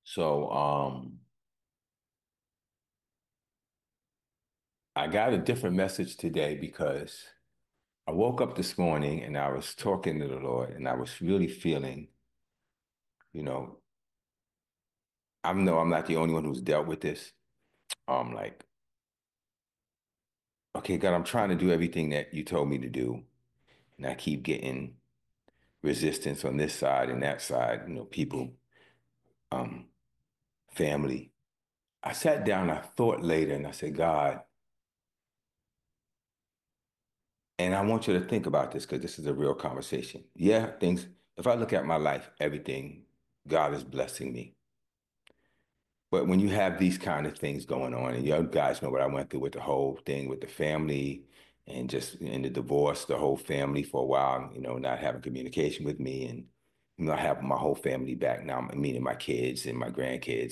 So I got a different message today because I woke up this morning and I was talking to the Lord and I was really feeling, you know, I know I'm not the only one who's dealt with this. Like, okay, God, I'm trying to do everything that you told me to do, and I keep getting resistance on this side and that side, people, um, family. I sat down, I thought later, and I said, God, and I want you to think about this because this is a real conversation. Yeah, if I look at my life, everything, God is blessing me. But when you have these kind of things going on, and you guys know what I went through with the whole thing with the family and just in the divorce, the whole family for a while, not having communication with me and not having my whole family back now, meaning my kids and my grandkids.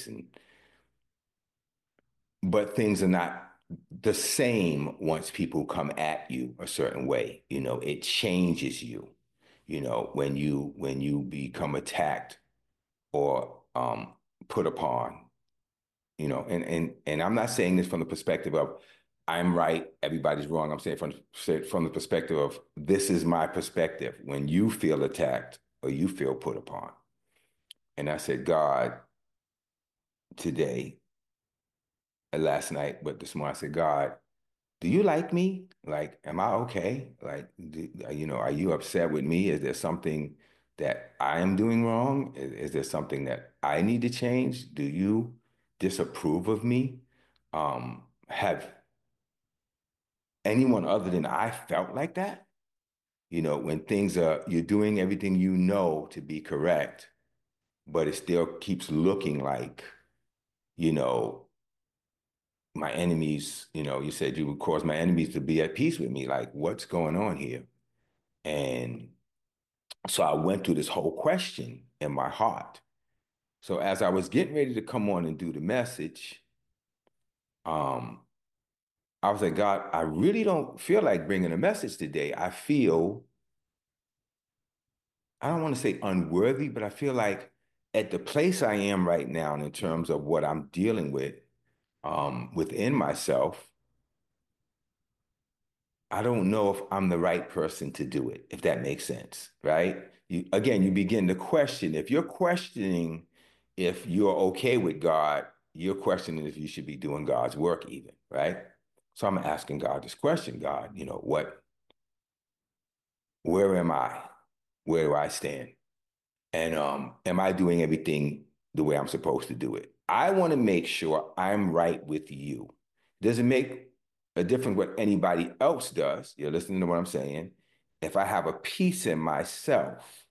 But things are not the same once people come at you a certain way. It changes you, when you become attacked or put upon. And I'm not saying this from the perspective of I'm right, everybody's wrong. I'm saying from the perspective of this is my perspective when you feel attacked or you feel put upon. And I said, God, today, last night, but this morning, I said, God, do you like me? Like, am I okay? Like, are you upset with me? Is there something that I am doing wrong? Is there something that I need to change? Do you disapprove of me? Have anyone other than I felt like that? When you're doing everything you know to be correct, but it still keeps looking like, you know, my enemies, you said you would cause my enemies to be at peace with me. Like, what's going on here? And so I went through this whole question in my heart. So as I was getting ready to come on and do the message, um, I was like, God, I really don't feel like bringing a message today. I don't want to say unworthy, but I feel like at the place I am right now, in terms of what I'm dealing with within myself, I don't know if I'm the right person to do it, if that makes sense, right? You begin to question. If you're questioning if you're okay with God, you're questioning if you should be doing God's work even, right? So I'm asking God this question, God, where am I? Where do I stand? And am I doing everything the way I'm supposed to do it? I want to make sure I'm right with you. Doesn't make a difference what anybody else does. You're listening to what I'm saying. If I have a peace in myself,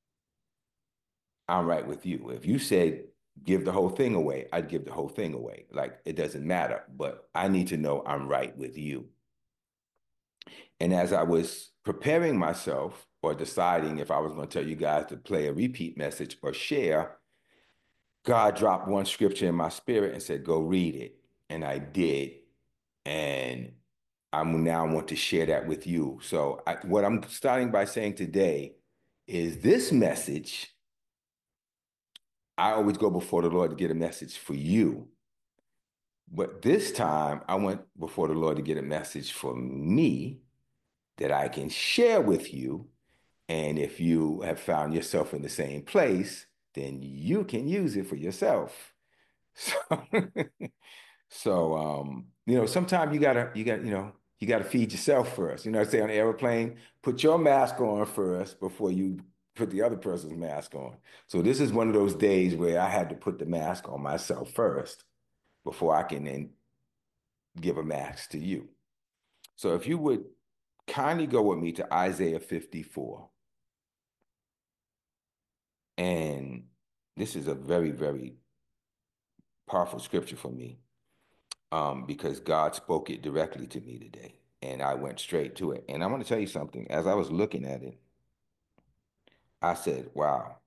I'm right with you. If you said give the whole thing away, I'd give the whole thing away. Like it doesn't matter, but I need to know I'm right with you. And as I was preparing myself or deciding if I was going to tell you guys to play a repeat message or share, God dropped one scripture in my spirit and said, go read it. And I did. And I'm now want to share that with you. So what I'm starting by saying today is this message. I always go before the Lord to get a message for you. But this time I went before the Lord to get a message for me that I can share with you. And if you have found yourself in the same place, then you can use it for yourself. So sometimes you gotta feed yourself first. I say on the airplane, put your mask on first before you put the other person's mask on. So this is one of those days where I had to put the mask on myself first before I can then give a mask to you. So if you would kindly go with me to Isaiah 54, and this is a very, very powerful scripture for me. Because God spoke it directly to me today, and I went straight to it. And I want to tell you something. As I was looking at it, I said, "Wow,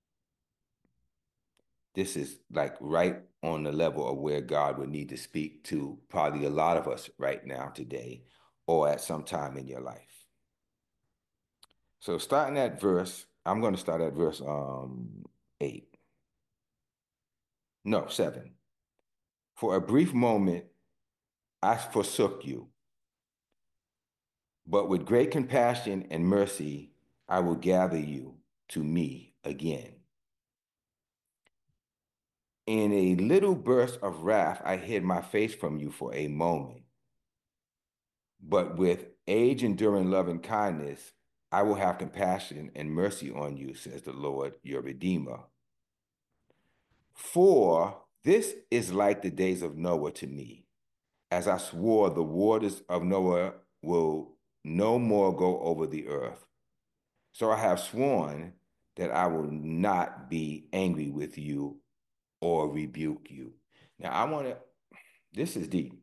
this is like right on the level of where God would need to speak to probably a lot of us right now today, or at some time in your life." So, starting at verse, I'm going to start at verse 8. No, 7. For a brief moment I forsook you, but with great compassion and mercy I will gather you to me again. In a little burst of wrath I hid my face from you for a moment, but with age-enduring love and kindness I will have compassion and mercy on you, says the Lord, your Redeemer. For this is like the days of Noah to me. As I swore, the waters of Noah will no more go over the earth. So I have sworn that I will not be angry with you or rebuke you. Now, this is deep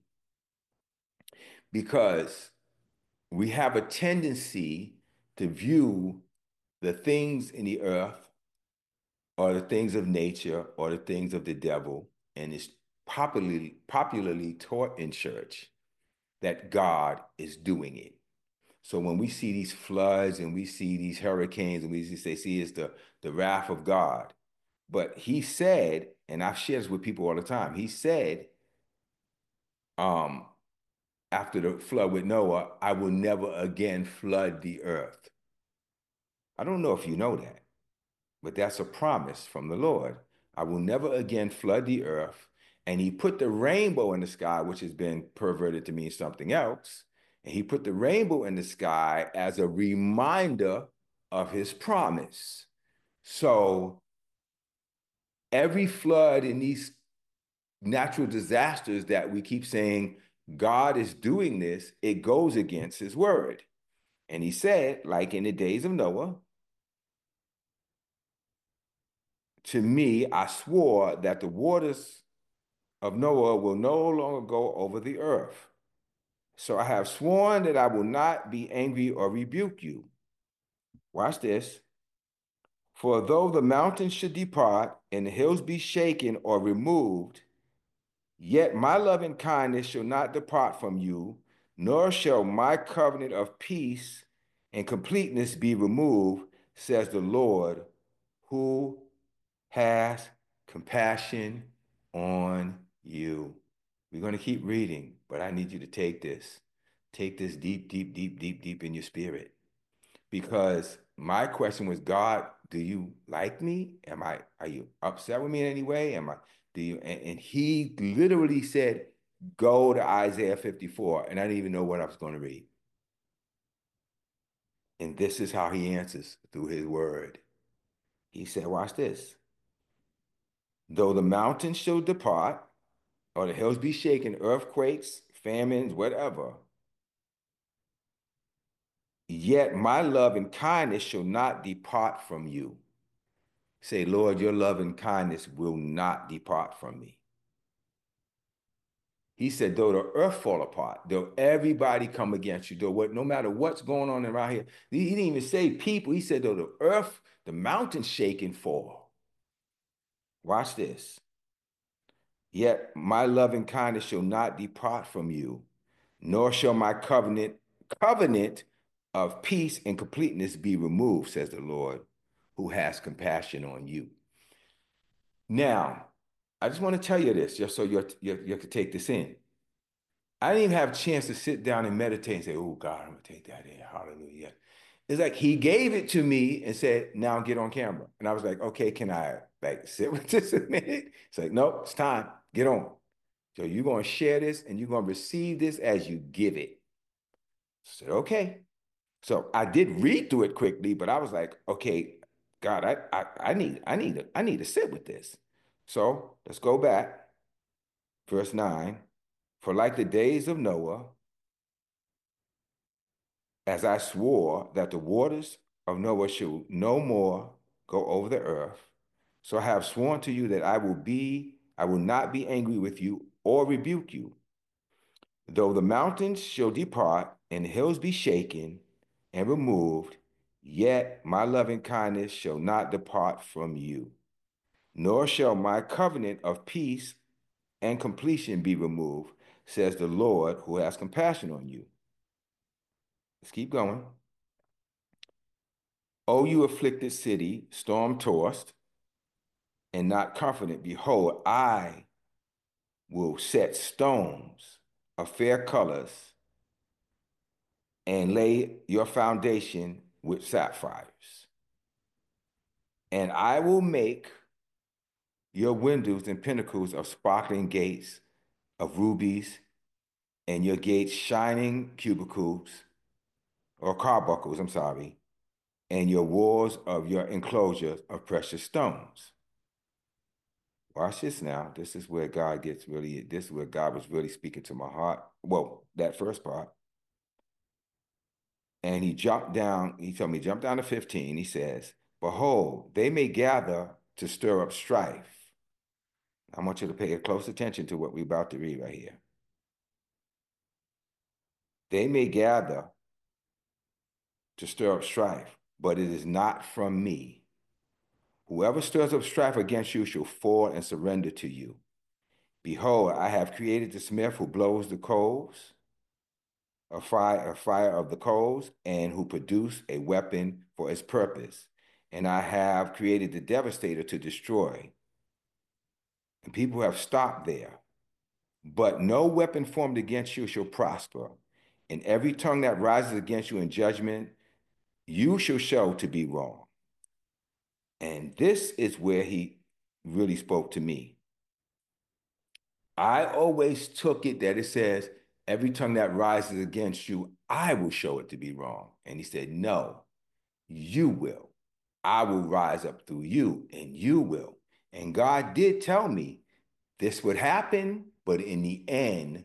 because we have a tendency to view the things in the earth or the things of nature or the things of the devil, and it's popularly taught in church that God is doing it. So when we see these floods and we see these hurricanes and we see it's the wrath of God. But he said, and I've shared this with people all the time, he said, um, after the flood with Noah, I will never again flood the earth. I don't know if you know that, but that's a promise from the Lord. I will never again flood the earth. And he put the rainbow in the sky, which has been perverted to mean something else. And he put the rainbow in the sky as a reminder of his promise. So every flood in these natural disasters that we keep saying, God is doing this, it goes against his word. And he said, like in the days of Noah, to me, I swore that the waters of Noah will no longer go over the earth. So I have sworn that I will not be angry or rebuke you. Watch this. For though the mountains should depart and the hills be shaken or removed, yet my loving kindness shall not depart from you, nor shall my covenant of peace and completeness be removed, says the Lord, who has compassion on you. We're going to keep reading, but I need you to take this. Take this deep, deep, deep, deep, deep in your spirit. Because my question was, God, do you like me? Are you upset with me in any way? And he literally said, go to Isaiah 54. And I didn't even know what I was going to read. And this is how he answers through his word. He said, watch this. Though the mountains shall depart, or the hills be shaken, earthquakes, famines, whatever, yet my love and kindness shall not depart from you. Say, Lord, your love and kindness will not depart from me. He said, though the earth fall apart, though everybody come against you, no matter what's going on around here. He didn't even say people. He said, though the earth, the mountains shake and fall. Watch this. Yet my love and kindness shall not depart from you, nor shall my covenant of peace and completeness be removed, says the Lord, who has compassion on you. Now, I just want to tell you this, just so you can take this in. I didn't even have a chance to sit down and meditate and say, oh, God, I'm going to take that in. Hallelujah. It's like he gave it to me and said, now get on camera. And I was like, okay, can I like sit with this a minute? It's like, nope, it's time. Get on. So you're going to share this and you're going to receive this as you give it. I said, okay. So I did read through it quickly, but I was like, okay, God, I need to sit with this. So let's go back. Verse 9. For like the days of Noah, as I swore that the waters of Noah should no more go over the earth, so I have sworn to you that I will not be angry with you or rebuke you. Though the mountains shall depart and the hills be shaken and removed, yet my loving kindness shall not depart from you, nor shall my covenant of peace and completion be removed, says the Lord who has compassion on you. Let's keep going. O you afflicted city, storm tossed and not confident, behold, I will set stones of fair colors and lay your foundation with sapphires. And I will make your windows and pinnacles of sparkling gates of rubies, and your gates shining cubicles or carbuncles, I'm sorry, and your walls of your enclosures of precious stones. Watch this now. This is where God gets really, this is where God was really speaking to my heart. Well, that first part. And he jumped down, he told me, jump down to 15. He says, behold, they may gather to stir up strife. I want you to pay close attention to what we're about to read right here. They may gather to stir up strife, but it is not from me. Whoever stirs up strife against you shall fall and surrender to you. Behold, I have created the smith who blows the coals, a fire of the coals, and who produce a weapon for its purpose. And I have created the devastator to destroy. And people have stopped there. But no weapon formed against you shall prosper. And every tongue that rises against you in judgment, you shall show to be wrong. And this is where he really spoke to me. I always took it that it says, every tongue that rises against you, I will show it to be wrong. And he said, no, you will. I will rise up through you, and you will. And God did tell me this would happen, but in the end,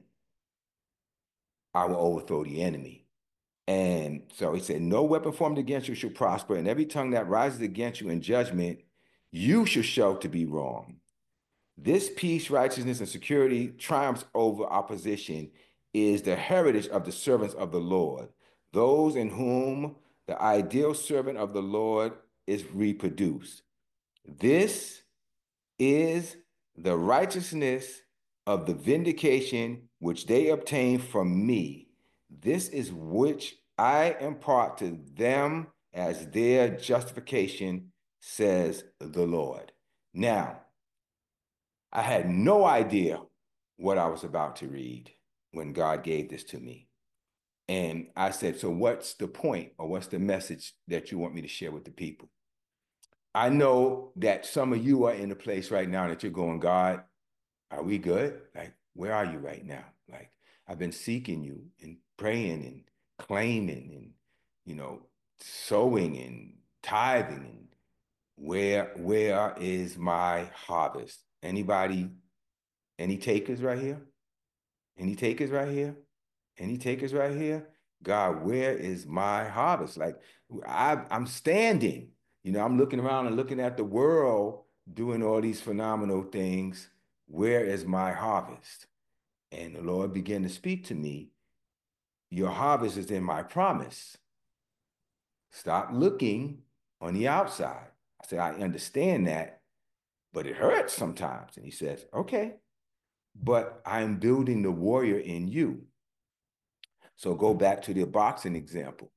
I will overthrow the enemy. And so he said, no weapon formed against you shall prosper, and every tongue that rises against you in judgment, you shall show to be wrong. This peace, righteousness, and security triumphs over opposition is the heritage of the servants of the Lord, those in whom the ideal servant of the Lord is reproduced. This is the righteousness of the vindication which they obtain from me. This is which I impart to them as their justification, says the Lord. Now, I had no idea what I was about to read when God gave this to me. And I said, so what's the point or what's the message that you want me to share with the people? I know that some of you are in a place right now that you're going, God, are we good? Like, where are you right now? Like, I've been seeking you and praying and claiming and, you know, sowing and tithing and where is my harvest? Anybody, any takers right here? Any takers right here? Any takers right here? God, where is my harvest? Like I'm standing, I'm looking around and looking at the world doing all these phenomenal things. Where is my harvest? And the Lord began to speak to me. Your harvest is in my promise. Stop looking on the outside. I said, I understand that, but it hurts sometimes. And he says, okay, but I'm building the warrior in you. So go back to the boxing example.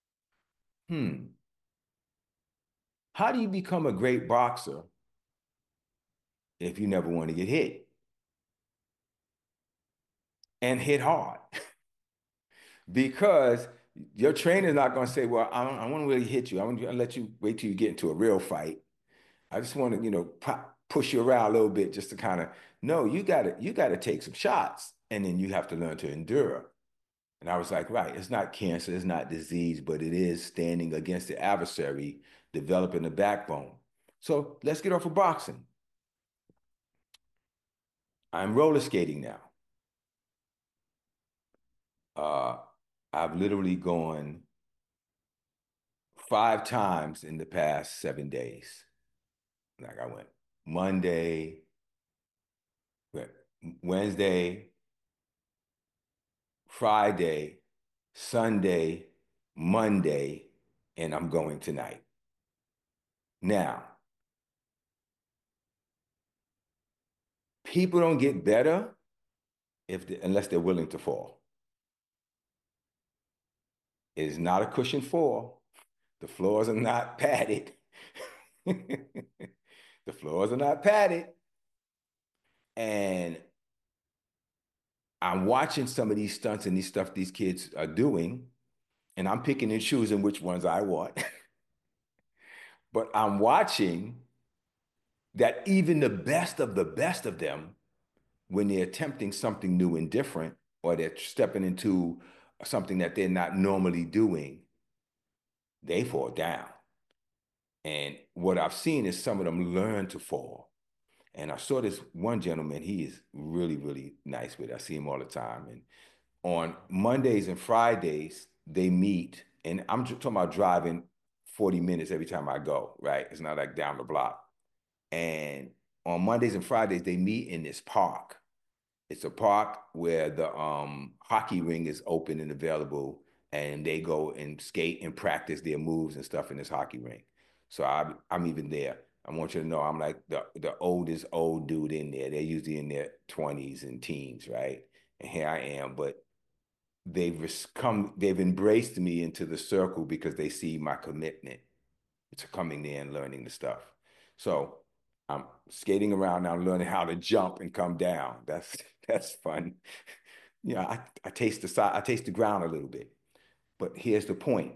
How do you become a great boxer if you never want to get hit and hit hard? Because your trainer's not going to say, well, I want to really hit you. I want to let you wait till you get into a real fight. I just want to, push you around a little bit just to kind of, no, you got to take some shots and then you have to learn to endure. And I was like, right, it's not cancer, it's not disease, but it is standing against the adversary, developing a backbone. So let's get off of boxing. I'm roller skating now. Uh, I've literally gone 5 times in the past 7 days. Like I went Monday, Wednesday, Friday, Sunday, Monday, and I'm going tonight. Now, people don't get better unless they're willing to fall. It is not a cushioned fall. The floors are not padded. The floors are not padded. And I'm watching some of these stunts and these stuff these kids are doing, and I'm picking and choosing which ones I want. But I'm watching that even the best of them, when they're attempting something new and different, or they're stepping into something that they're not normally doing, they fall down. And what I've seen is some of them learn to fall. And I saw this one gentleman, he is really, really nice with it. I see him all the time. And on Mondays and Fridays, they meet. And I'm talking about driving 40 minutes every time I go, right? It's not like down the block. And on Mondays and Fridays, they meet in this park. It's a park where the hockey ring is open and available, and they go and skate and practice their moves and stuff in this hockey ring. So I'm even there. I want you to know I'm like the oldest old dude in there. They're usually in their 20s and teens, right? And here I am, but they've embraced me into the circle because they see my commitment to coming there and learning the stuff. So I'm skating around now, learning how to jump and come down. That's fun. I taste the side, I taste the ground a little bit. But here's the point.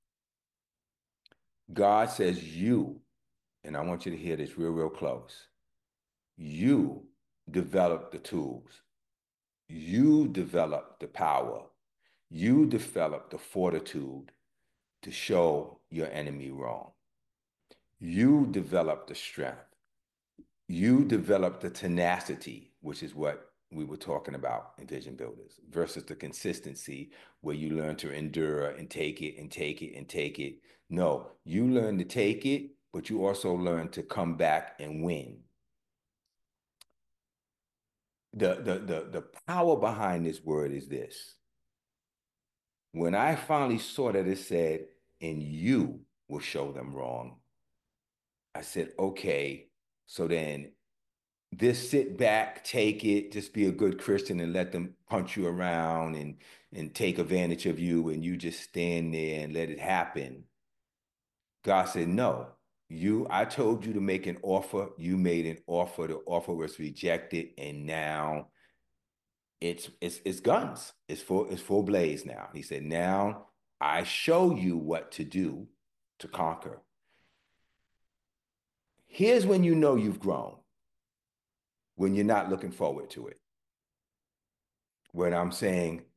God says you, and I want you to hear this real, real close. You develop the tools. You develop the power. You develop the fortitude to show your enemy wrong. You develop the strength. You develop the tenacity, which is what we were talking about in Vision Builders, versus the consistency where you learn to endure and take it and take it and take it. No, you learn to take it, but you also learn to come back and win. The power behind this word is this. When I finally saw that it said, and you will show them wrong, I said, okay, so then this sit back, take it, just be a good Christian and let them punch you around and take advantage of you and you just stand there and let it happen. God said, no. I told you to make an offer. You made an offer. The offer was rejected, and now it's guns. It's full blaze now. He said, now I show you what to do to conquer. Here's when you know you've grown, when you're not looking forward to it. When I'm saying,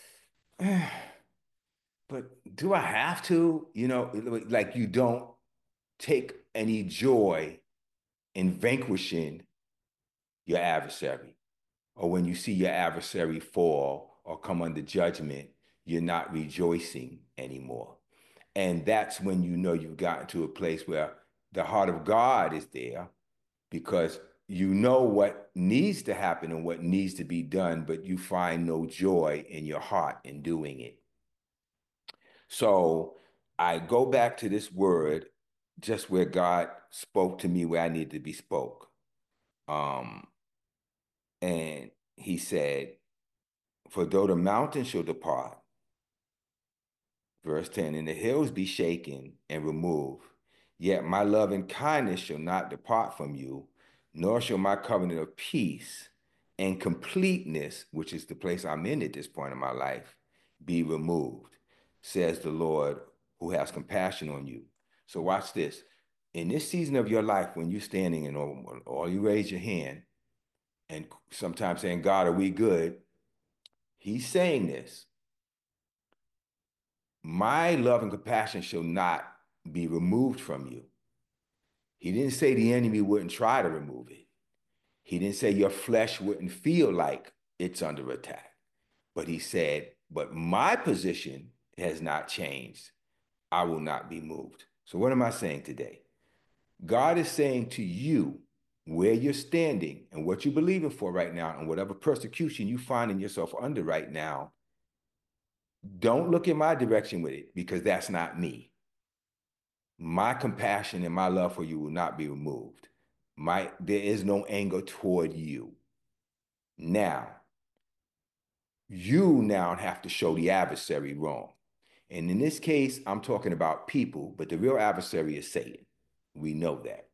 but do I have to? Like you don't take any joy in vanquishing your adversary. Or when you see your adversary fall or come under judgment, you're not rejoicing anymore. And that's when you know you've gotten to a place where the heart of God is there because you know what needs to happen and what needs to be done, but you find no joy in your heart in doing it. So I go back to this word just where God spoke to me where I needed to be spoke. Um, and he said, for though the mountains shall depart, verse 10, and the hills be shaken and removed, yet my love and kindness shall not depart from you, nor shall my covenant of peace and completeness, which is the place I'm in at this point in my life, be removed, says the Lord who has compassion on you. So watch this. In this season of your life, when you're standing and or you raise your hand and sometimes saying, God, are we good? He's saying this. My love and compassion shall not be removed from you. He didn't say the enemy wouldn't try to remove it. He didn't say your flesh wouldn't feel like it's under attack. But he said, but my position has not changed. I will not be moved. So what am I saying today? God is saying to you where you're standing and what you're believing for right now and whatever persecution you find in yourself under right now, don't look in my direction with it because that's not me. My compassion and my love for you will not be removed. There is no anger toward you. Now, you now have to show the adversary wrong. And in this case, I'm talking about people, but the real adversary is Satan. We know that.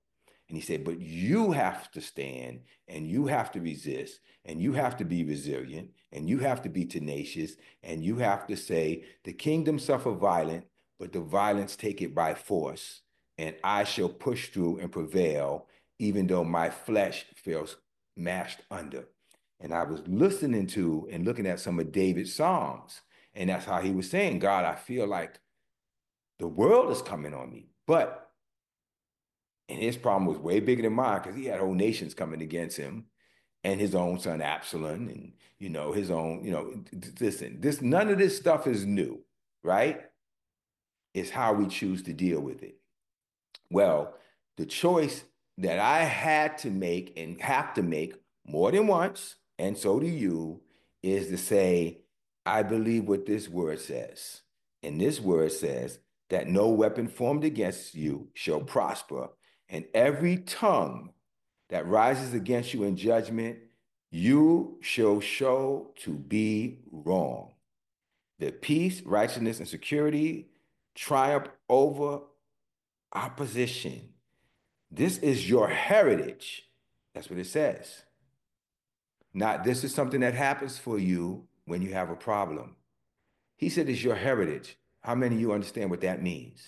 And he said, but you have to stand and you have to resist and you have to be resilient and you have to be tenacious and you have to say, the kingdom suffer violent, but the violence take it by force. And I shall push through and prevail, even though my flesh feels mashed under. And I was listening to and looking at some of David's Psalms. And that's how he was saying, God, I feel like the world is coming on me. But, and his problem was way bigger than mine because he had whole nations coming against him and his own son Absalom and, his own, listen, none of this stuff is new, right? It's how we choose to deal with it. Well, the choice that I had to make and have to make more than once, and so do you, is to say, I believe what this word says. And this word says that no weapon formed against you shall prosper, and every tongue that rises against you in judgment, you shall show to be wrong. The peace, righteousness, and security triumph over opposition. This is your heritage. That's what it says. Not this is something that happens for you when you have a problem. He said it's your heritage. How many of you understand what that means?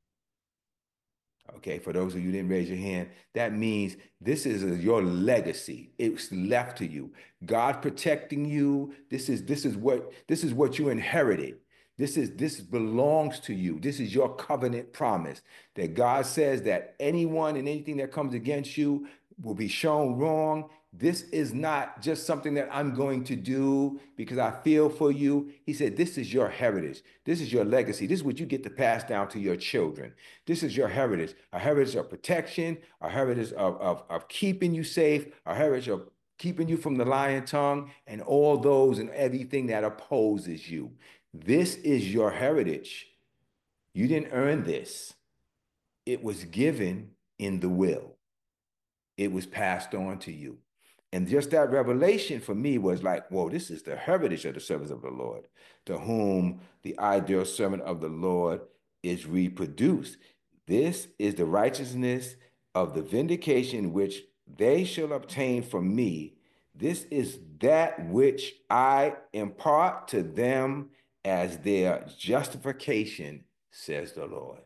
Okay, for those of you who didn't raise your hand, that means this is your legacy. It's left to you. God protecting you. This is what you inherited. This belongs to you. This is your covenant promise that God says that anyone and anything that comes against you will be shown wrong. This is not just something that I'm going to do because I feel for you. He said, this is your heritage. This is your legacy. This is what you get to pass down to your children. This is your heritage, a heritage of protection, a heritage of keeping you safe, a heritage of keeping you from the lion tongue and all those and everything that opposes you. This is your heritage. You didn't earn this. It was given in the will. It was passed on to you. And just that revelation for me was like, whoa, this is the heritage of the servants of the Lord, to whom the ideal servant of the Lord is reproduced. This is the righteousness of the vindication which they shall obtain from me. This is that which I impart to them as their justification, says the Lord.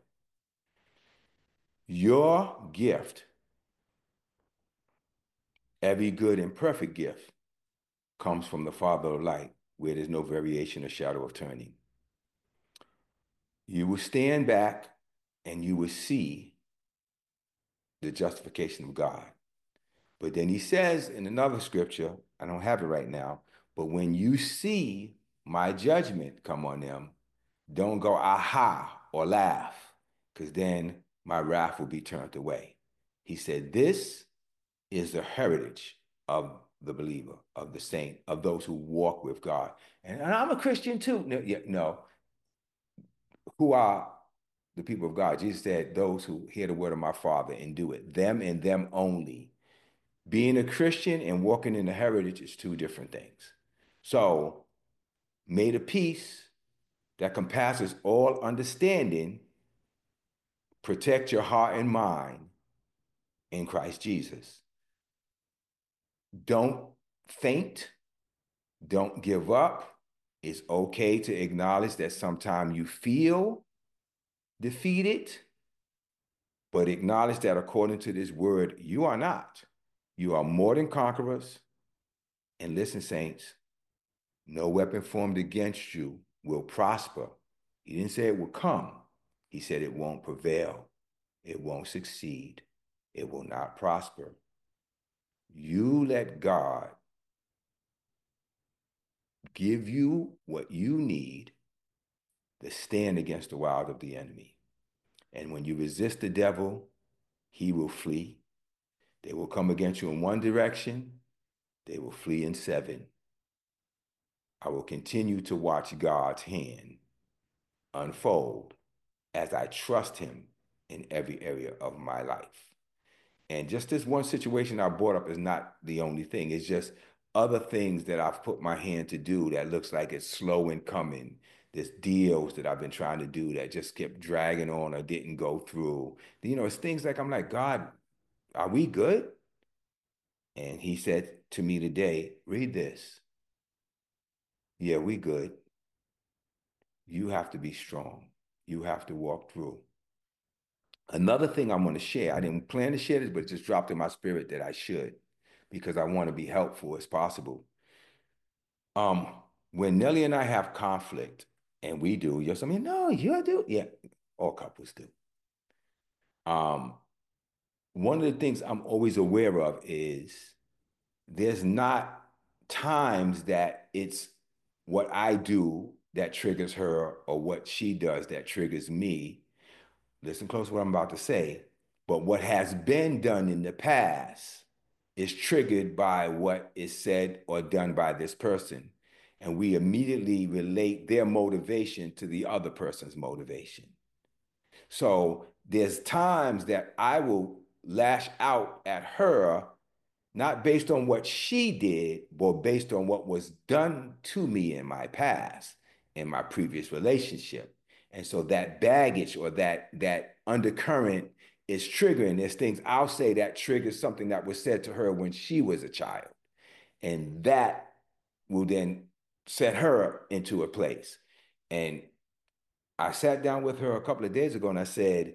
Your gift, every good and perfect gift, comes from the Father of light, where there's no variation or shadow of turning. You will stand back and you will see the justification of God. But then he says in another scripture, I don't have it right now, but when you see my judgment come on them, don't go aha or laugh, because then my wrath will be turned away. He said, this is the heritage of the believer, of the saint, of those who walk with God. And I'm a Christian too. No, yeah, no. Who are the people of God? Jesus said, those who hear the word of my Father and do it, them and them only. Being a Christian and walking in the heritage is two different things. So, may the peace that compasses all understanding protect your heart and mind in Christ Jesus. Don't faint. Don't give up. It's okay to acknowledge that sometimes you feel defeated, but acknowledge that according to this word, you are not. You are more than conquerors. And listen, saints, no weapon formed against you will prosper. He didn't say it will come. He said it won't prevail. It won't succeed. It will not prosper. You let God give you what you need to stand against the wiles of the enemy. And when you resist the devil, he will flee. They will come against you in one direction, they will flee in seven. I will continue to watch God's hand unfold as I trust him in every area of my life. And just this one situation I brought up is not the only thing. It's just other things that I've put my hand to do that looks like it's slow in coming. There's deals that I've been trying to do that just kept dragging on or didn't go through. It's things like I'm like, God, are we good? And he said to me today, read this. Yeah, we good. You have to be strong. You have to walk through. Another thing I'm going to share, I didn't plan to share this, but it just dropped in my spirit that I should because I want to be helpful as possible. Um, when Nellie and I have conflict, and we do, yes, I mean, no, you do. Yeah, all couples do. Um, one of the things I'm always aware of is there's not times that it's what I do that triggers her or what she does that triggers me. Listen close to what I'm about to say. But what has been done in the past is triggered by what is said or done by this person. And we immediately relate their motivation to the other person's motivation. So there's times that I will lash out at her, not based on what she did, but based on what was done to me in my past, in my previous relationship. And so that baggage or that undercurrent is triggering. There's things I'll say that triggers something that was said to her when she was a child. And that will then set her into a place. And I sat down with her a couple of days ago and I said,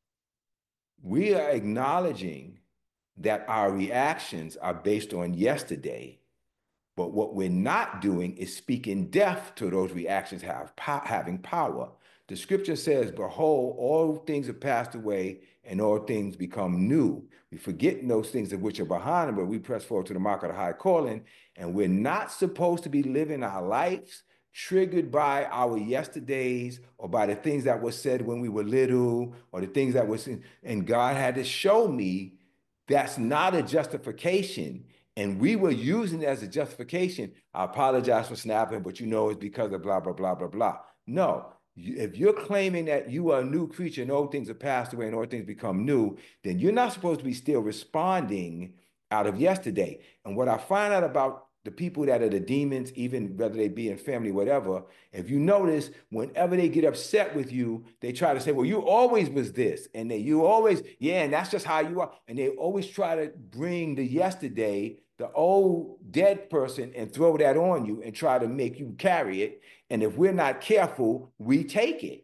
we are acknowledging that our reactions are based on yesterday, but what we're not doing is speaking death to those reactions having power. The scripture says, behold, all things have passed away and all things become new. We forget those things of which are behind, but we press forward to the mark of the high calling. And we're not supposed to be living our lives triggered by our yesterdays or by the things that were said when we were little or the things that was, and God had to show me that's not a justification. And we were using it as a justification. I apologize for snapping, but you know it's because of blah, blah, blah, blah, blah. No, if you're claiming that you are a new creature and old things have passed away and all things become new, then you're not supposed to be still responding out of yesterday. And what I find out about the people that are the demons, even whether they be in family, whatever, if you notice, whenever they get upset with you, they try to say, well, you always was this. And you always, yeah, and that's just how you are. And they always try to bring the yesterday, the old dead person, and throw that on you and try to make you carry it. And if we're not careful, we take it.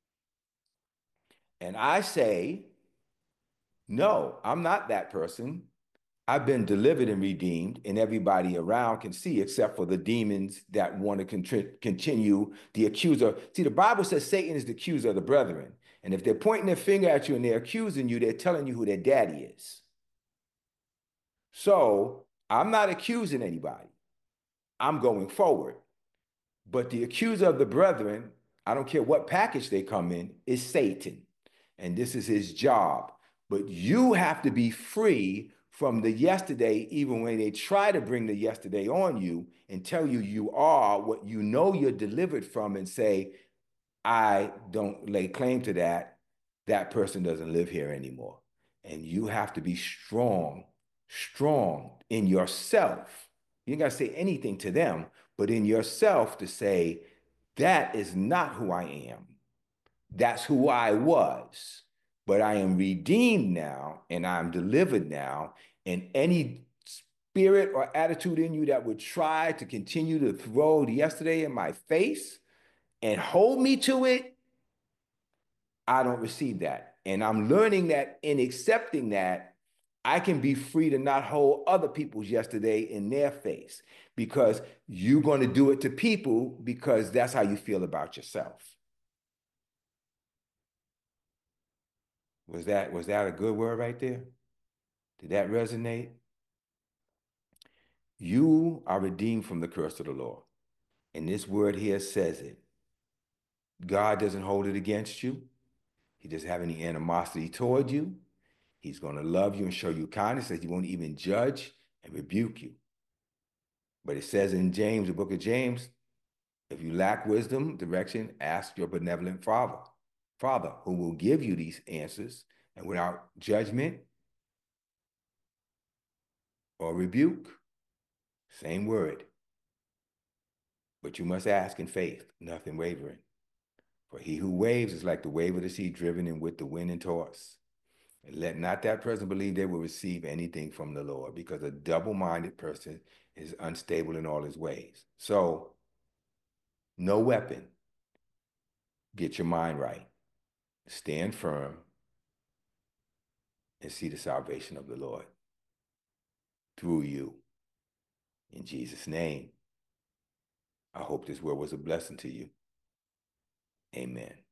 And I say, no, I'm not that person. I've been delivered and redeemed, and everybody around can see, except for the demons that want to continue the accuser. See, the Bible says Satan is the accuser of the brethren. And if they're pointing their finger at you and they're accusing you, they're telling you who their daddy is. So I'm not accusing anybody. I'm going forward. But the accuser of the brethren, I don't care what package they come in, is Satan. And this is his job. But you have to be free from the yesterday, even when they try to bring the yesterday on you and tell you you are what you know you're delivered from, and say, I don't lay claim to that. That person doesn't live here anymore. And you have to be strong, strong in yourself. You ain't got to say anything to them, but in yourself to say, that is not who I am. That's who I was. But I am redeemed now and I'm delivered now. And any spirit or attitude in you that would try to continue to throw yesterday in my face and hold me to it, I don't receive that. And I'm learning that in accepting that, I can be free to not hold other people's yesterday in their face, because you're going to do it to people because that's how you feel about yourself. Was that a good word right there? Did that resonate? You are redeemed from the curse of the law. And this word here says it. God doesn't hold it against you. He doesn't have any animosity toward you. He's going to love you and show you kindness, that he won't even judge and rebuke you. But it says in James, the book of James, if you lack wisdom, direction, ask your benevolent Father, who will give you these answers, and without judgment or rebuke, same word. But you must ask in faith, nothing wavering. For he who waves is like the wave of the sea driven in with the wind and tossed. Let not that person believe they will receive anything from the Lord, because a double-minded person is unstable in all his ways. So, no weapon. Get your mind right. Stand firm and see the salvation of the Lord through you. In Jesus' name, I hope this word was a blessing to you. Amen.